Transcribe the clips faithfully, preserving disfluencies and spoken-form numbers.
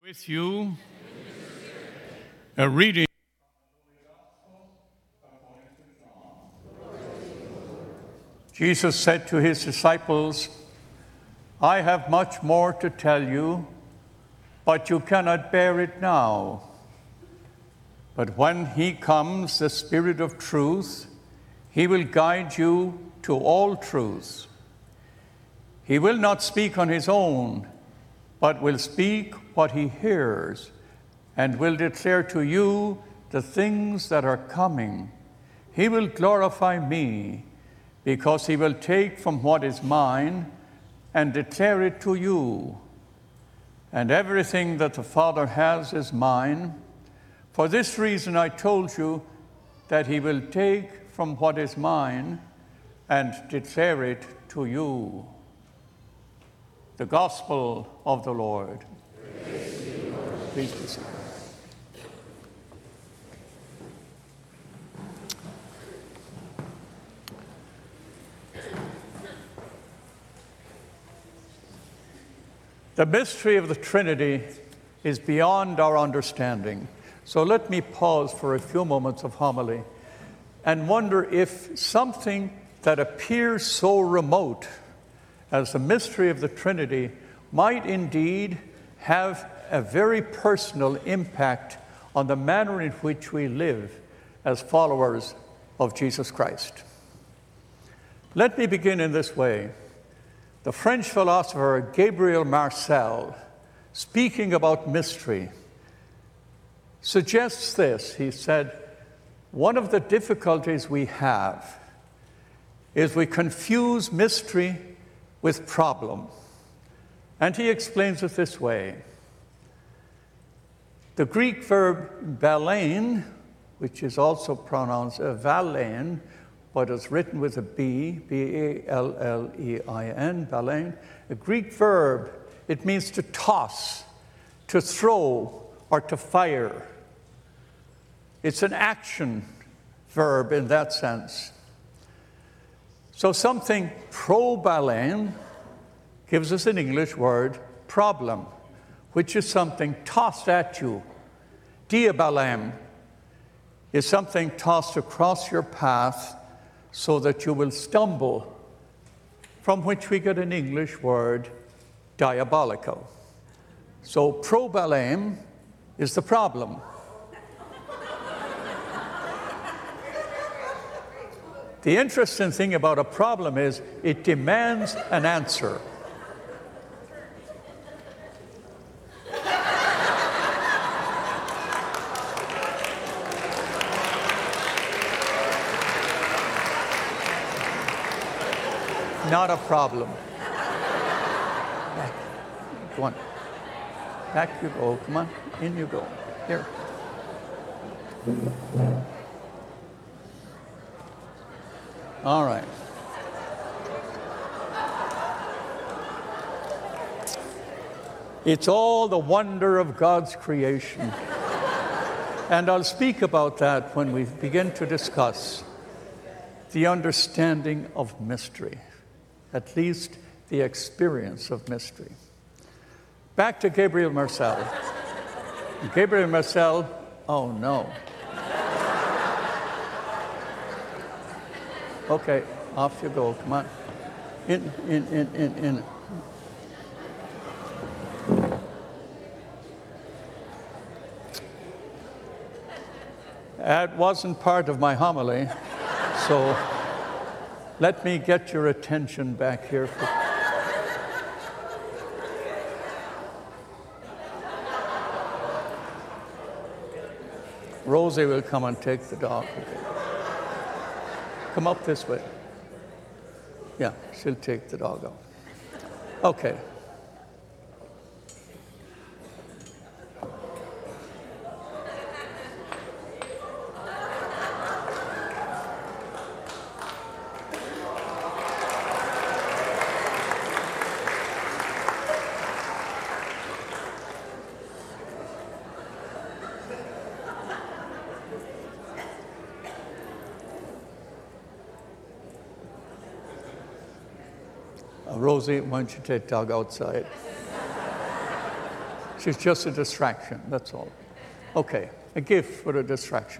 With you, a reading. Jesus said to his disciples, "I have much more to tell you, but you cannot bear it now. But when he comes, the Spirit of truth, he will guide you to all truth. He will not speak on his own, but will speak what he hears, and will declare to you the things that are coming. He will glorify me, because he will take from what is mine and declare it to you. And everything that the Father has is mine. For this reason I told you that he will take from what is mine and declare it to you." The Gospel of the Lord. Praise to you, Lord. Please be seated. The mystery of the Trinity is beyond our understanding. So let me pause for a few moments of homily and wonder if something that appears so remote as the mystery of the Trinity might indeed have a very personal impact on the manner in which we live as followers of Jesus Christ. Let me begin in this way. The French philosopher Gabriel Marcel, speaking about mystery, suggests this. He said, "One of the difficulties we have is we confuse mystery with problem." And he explains it this way. The Greek verb balein, which is also pronounced valein, but it's written with a B, B A L L E I N, balein, a Greek verb, it means to toss, to throw, or to fire. It's an action verb in that sense. So something pro-balein gives us an English word, problem, which is something tossed at you. Diabalem is something tossed across your path so that you will stumble, from which we get an English word, diabolical. So pro-balein is the problem. The interesting thing about a problem is it demands an answer. Not a problem. Back. Go on. Back you go. Come on. In you go. Here. All right. It's all the wonder of God's creation. And I'll speak about that when we begin to discuss the understanding of mystery, at least the experience of mystery. Back to Gabriel Marcel. Gabriel Marcel, oh no. Okay, off you go, come on. In, in, in, in, in. That wasn't part of my homily, so let me get your attention back here. For... Rosie will come and take the dog. Come up this way. Yeah, she'll take the dog out. Okay. Uh, Rosie, why don't you take Doug outside? which is just a distraction, that's all. Okay, a gift for a distraction.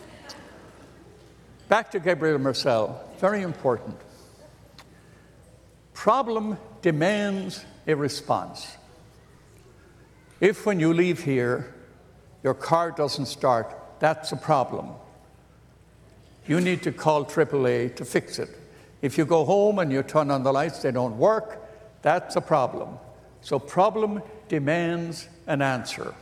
Back to Gabriel Marcel, very important. Problem demands a response. If when you leave here, your car doesn't start, that's a problem. You need to call triple A to fix it. If you go home and you turn on the lights, they don't work, that's a problem. So problem demands an answer.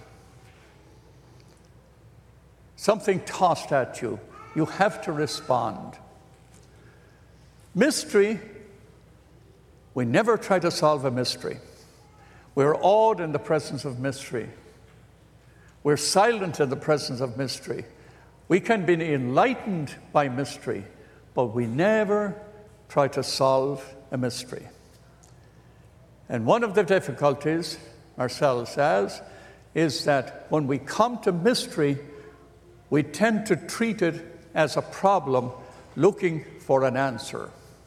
Something tossed at you, you have to respond. Mystery, we never try to solve a mystery. We're awed in the presence of mystery. We're silent in the presence of mystery. We can be enlightened by mystery, but we never try to solve a mystery. And one of the difficulties, Marcel says, is that when we come to mystery, we tend to treat it as a problem looking for an answer.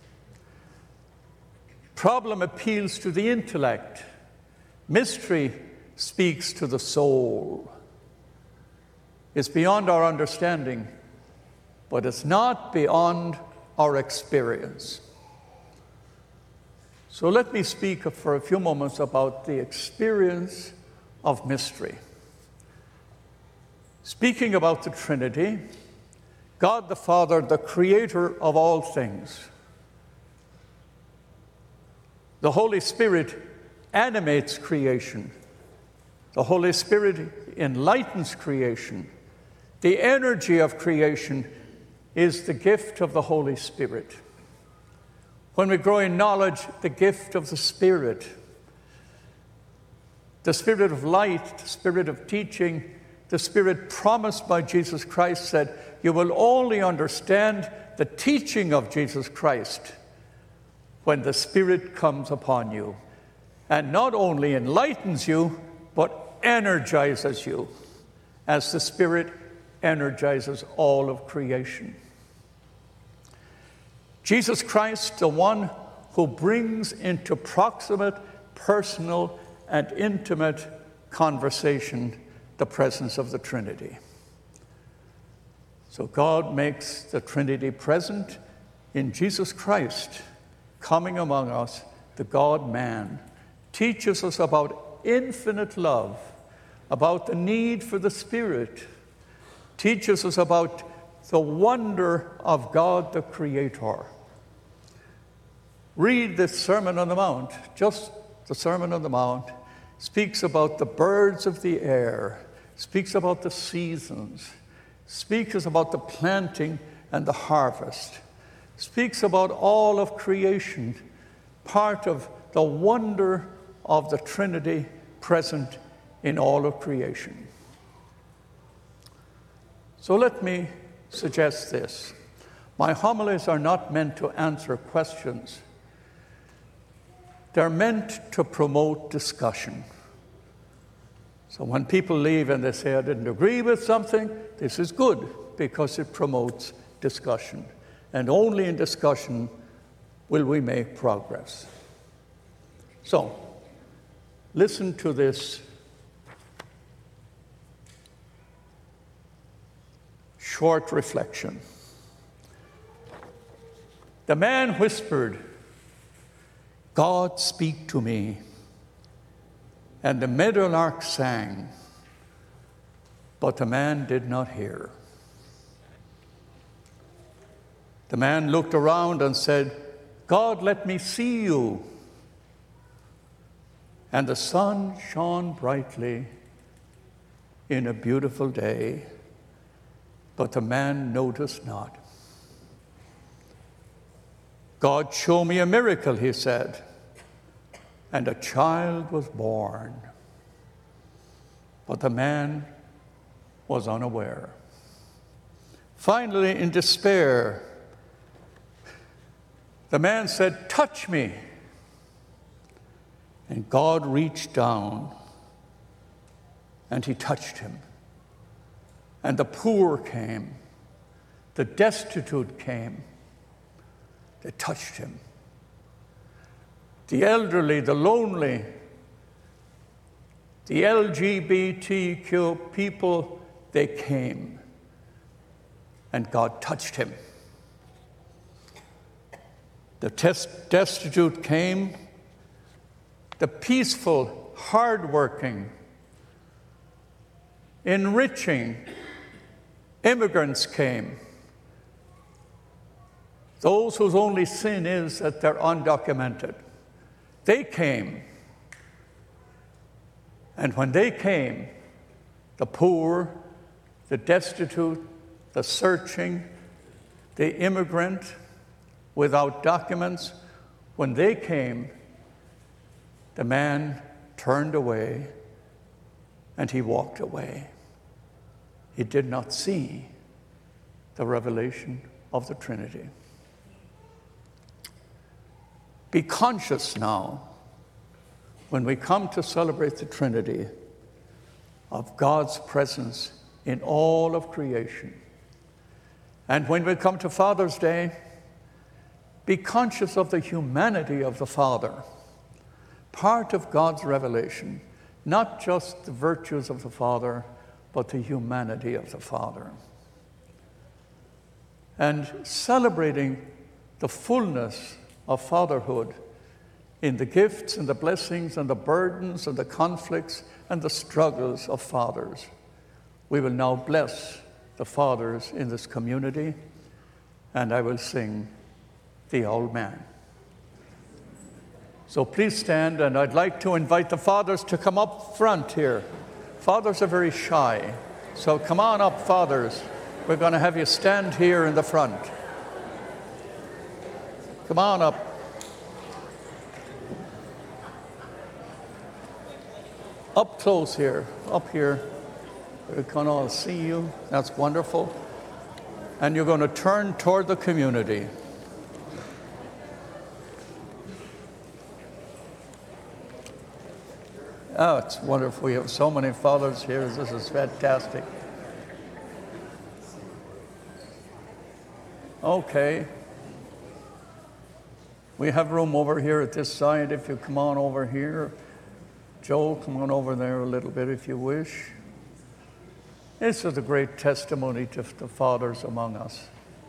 Problem appeals to the intellect. Mystery speaks to the soul. It's beyond our understanding, but it's not beyond our experience. So let me speak for a few moments about the experience of mystery. Speaking about the Trinity, God the Father, the creator of all things. The Holy Spirit animates creation. The Holy Spirit enlightens creation. The energy of creation is the gift of the Holy Spirit. When we grow in knowledge, the gift of the Spirit. The Spirit of light, the Spirit of teaching, the Spirit promised by Jesus Christ said, you will only understand the teaching of Jesus Christ when the Spirit comes upon you and not only enlightens you, but energizes you as the Spirit energizes all of creation. Jesus Christ, the one who brings into proximate, personal, and intimate conversation the presence of the Trinity. So God makes the Trinity present in Jesus Christ, coming among us, the God-man, teaches us about infinite love, about the need for the Spirit, teaches us about the wonder of God the Creator. Read the Sermon on the Mount, just the Sermon on the Mount, speaks about the birds of the air, speaks about the seasons, speaks about the planting and the harvest, speaks about all of creation, part of the wonder of the Trinity present in all of creation. So let me suggest this. My homilies are not meant to answer questions. They're meant to promote discussion. So when people leave and they say, I didn't agree with something, this is good because it promotes discussion. And only in discussion will we make progress. So, listen to this short reflection. The man whispered, God, speak to me. And the meadowlark sang, but the man did not hear. The man looked around and said, God, let me see you. And the sun shone brightly in a beautiful day, but the man noticed not. God, show me a miracle, he said. And a child was born. But the man was unaware. Finally, in despair, the man said, touch me. And God reached down and he touched him. And the poor came, the destitute came, they touched him. The elderly, the lonely, The L G B T Q people, they came, and God touched him. The test, destitute came. The peaceful, hardworking, enriching immigrants came. Those whose only sin is that they're undocumented. They came. And when they came, the poor, the destitute, the searching, the immigrant without documents, when they came, the man turned away and he walked away. He did not see the revelation of the Trinity. Be conscious now, when we come to celebrate the Trinity, of God's presence in all of creation. And when we come to Father's Day, be conscious of the humanity of the Father, part of God's revelation, not just the virtues of the Father, but the humanity of the Father. And celebrating the fullness of fatherhood in the gifts and the blessings and the burdens and the conflicts and the struggles of fathers. We will now bless the fathers in this community, and I will sing The Old Man. So please stand, and I'd like to invite the fathers to come up front here. Fathers are very shy, so come on up, fathers. We're going to have you stand here in the front. Come on up. Up close here, up here. We can all see you. That's wonderful. And you're going to turn toward the community. Oh, it's wonderful. We have so many fathers here. This is fantastic. Okay. We have room over here at this side if you come on over here. Joel, come on over there a little bit if you wish. This is a great testimony to the fathers among us.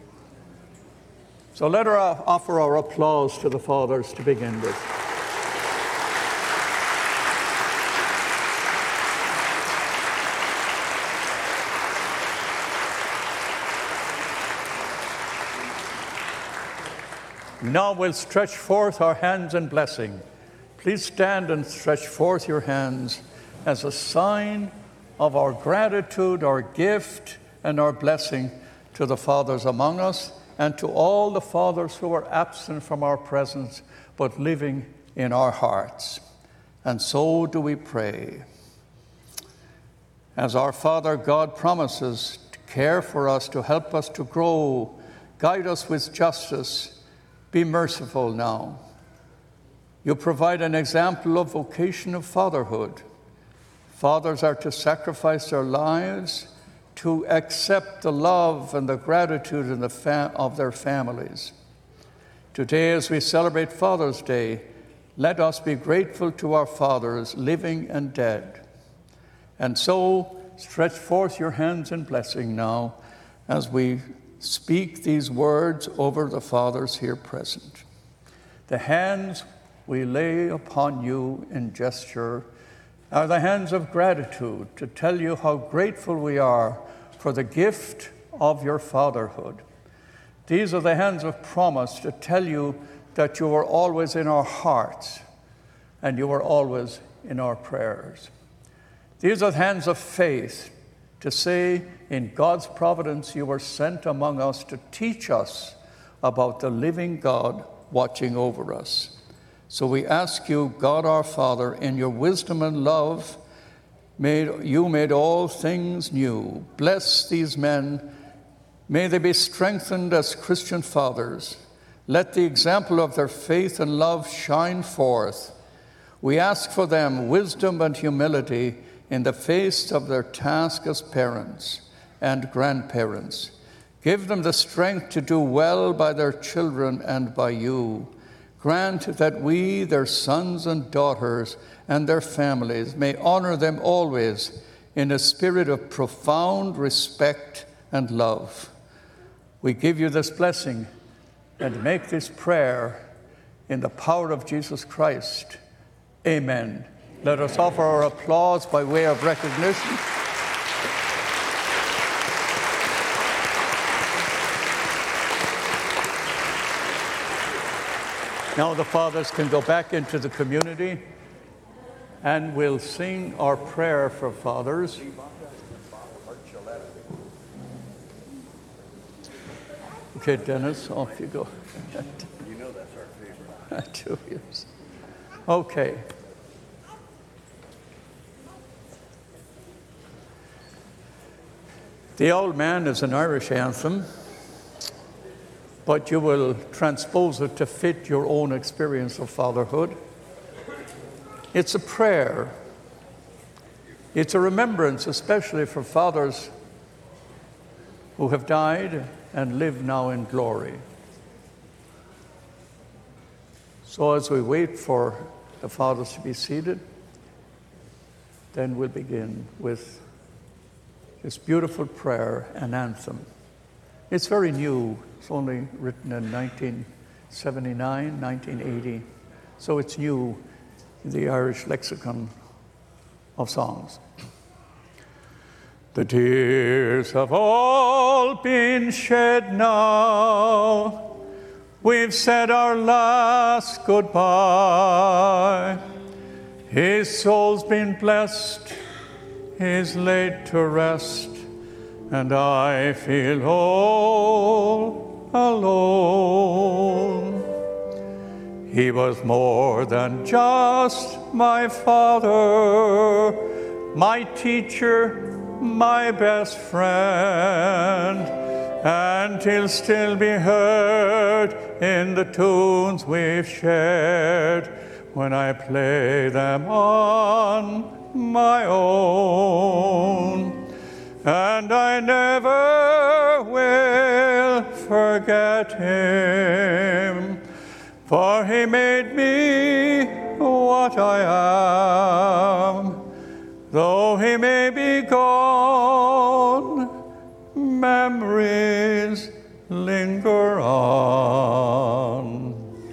So let us offer our applause to the fathers to begin with. Now we'll stretch forth our hands in blessing. Please stand and stretch forth your hands as a sign of our gratitude, our gift, and our blessing to the fathers among us and to all the fathers who are absent from our presence but living in our hearts. And so do we pray. As our Father God promises to care for us, to help us to grow, guide us with justice, be merciful now. You provide an example of vocation of fatherhood. Fathers are to sacrifice their lives to accept the love and the gratitude and the fa- of their families. Today, as we celebrate Father's Day, let us be grateful to our fathers, living and dead. And so, stretch forth your hands in blessing now as we speak these words over the fathers here present. The hands we lay upon you in gesture are the hands of gratitude to tell you how grateful we are for the gift of your fatherhood. These are the hands of promise to tell you that you are always in our hearts and you are always in our prayers. These are the hands of faith to say, in God's providence, you were sent among us to teach us about the living God watching over us. So we ask you, God our Father, in your wisdom and love, made, you made all things new. Bless these men. May they be strengthened as Christian fathers. Let the example of their faith and love shine forth. We ask for them wisdom and humility in the face of their task as parents and grandparents. Give them the strength to do well by their children and by you. grant that we, their sons and daughters, and their families, may honor them always in a spirit of profound respect and love. We give you this blessing and make this prayer in the power of Jesus Christ. Amen. Let us offer our applause by way of recognition. Now the fathers can go back into the community and we'll sing our prayer for fathers. Okay, Dennis, off you go. You know that's our favorite. Two years. Okay. The Old Man is an Irish anthem, but you will transpose it to fit your own experience of fatherhood. It's a prayer. It's a remembrance, especially for fathers who have died and live now in glory. So as we wait for the fathers to be seated, then we'll begin with this beautiful prayer and anthem. It's very new. It's only written in nineteen seventy-nine, nineteen eighty. So it's new in the Irish lexicon of songs. The tears have all been shed now. We've said our last goodbye. His soul's been blessed. He's laid to rest. And I feel all alone. He was more than just my father, my teacher, my best friend, and he'll still be heard in the tunes we've shared when I play them on my own. And I never will forget him, for he made me what I am. Though he may be gone, memories linger on.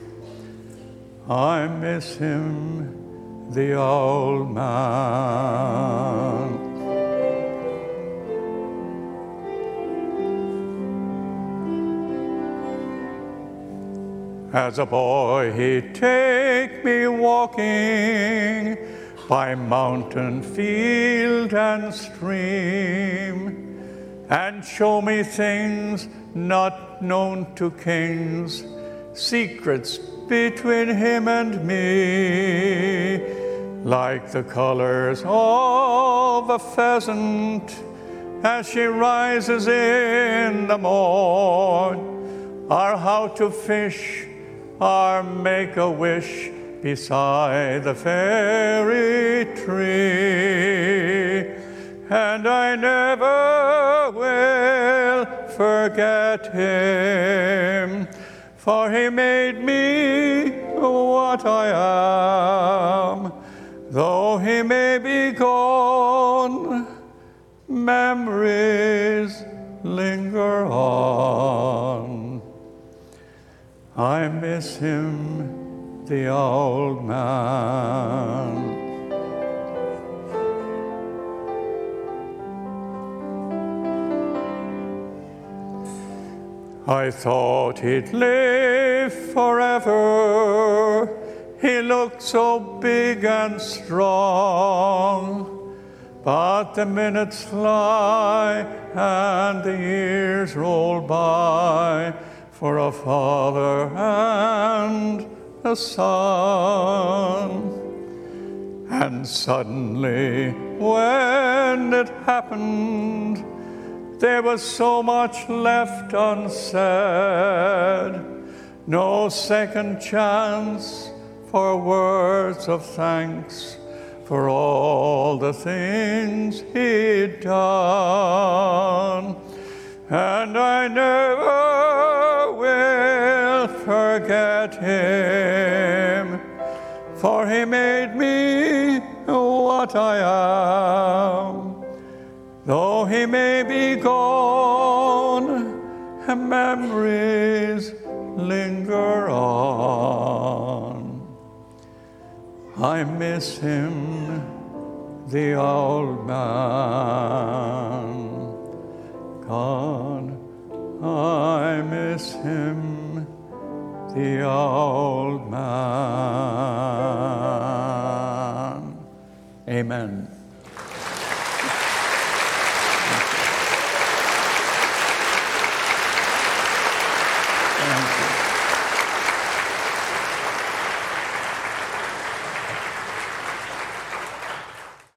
I miss him, the old man. As a boy, he'd take me walking by mountain, field, and stream, and show me things not known to kings, secrets between him and me, like the colors of a pheasant as she rises in the morn, or how to fish or make a wish beside the fairy tree. And I never will forget him, for he made me what I am. Though he may be gone, memories linger on. I miss him, the old man. I thought he'd live forever. He looked so big and strong. But the minutes fly and the years roll by for a father and a son. And suddenly, when it happened, there was so much left unsaid. No second chance for words of thanks for all the things he'd done. And I never will forget him, what I am. Though he may be gone, memories linger on. I miss him, the old man. God, I miss him, the old man. Amen.